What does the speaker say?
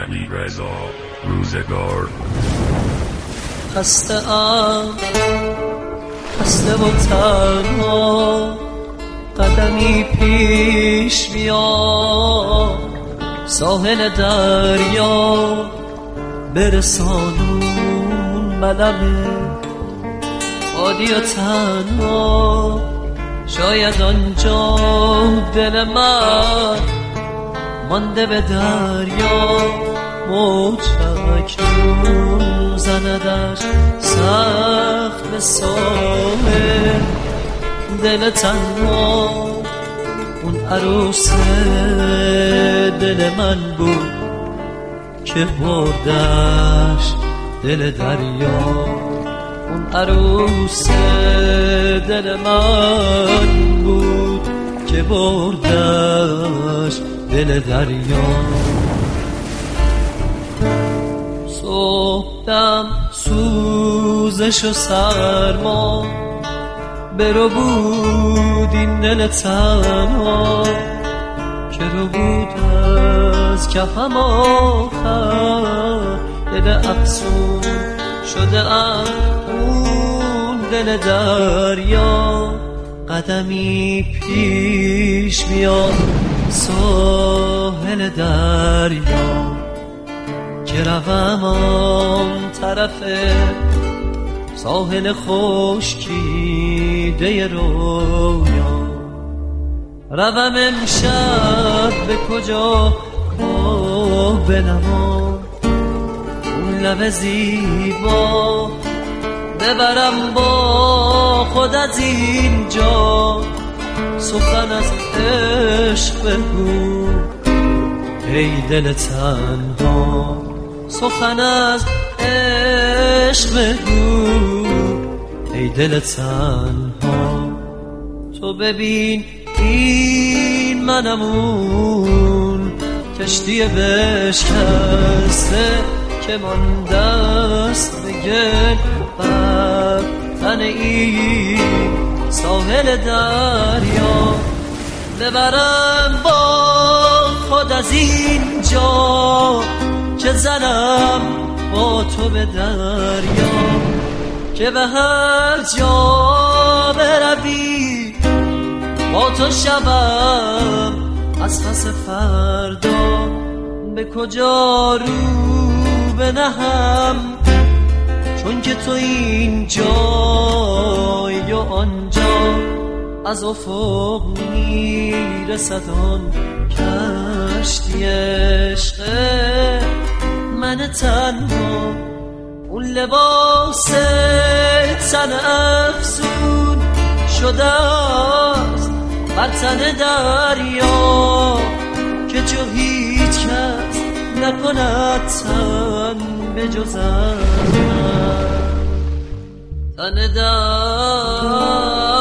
حمیدرضا روزگار. خسته و تنها قدمی پیش بیا، ساحل دریا برسانون ملمه وادی و تنها. شاید آنجا دل من مانده به دریا، موج اکنون زندش سخت به ساحل. دل تنها اون عروس دل من بود که بردش دل دریا. اون عروس دل من بود که بردش دل دریا. صبحدم سوزش و سرما برو بود این دل تنها، که رو بود از کفم آخر دل افسون شده ام اون دل دریا. قدمی پیش بیا ساحل دریا، که روم آن طرف ساحل خشکیده رویا. روم امشب به کجا بنما اون لب زیبا، ببرم با خود از اینجا. سخن از عشق بگو ای دل تنها، سخن از عشق بگو ای دل تنها. تو ببین این منم اون کشتی بشکسته که مانده است به گل بر تن این ساحل دریا. ببرم با خود از اینجا که زنم با تو به دریا، که به هر جا بروی با تو شبم از پس فردا. به کجا رو بنهم چون که تو اینجا یا آنجا. از افق میرسد آن کشتی عشق من تنها. اون لباس تن افزون شده است بر تن دریا، که جو هیچ کس نکند تن به جز تن در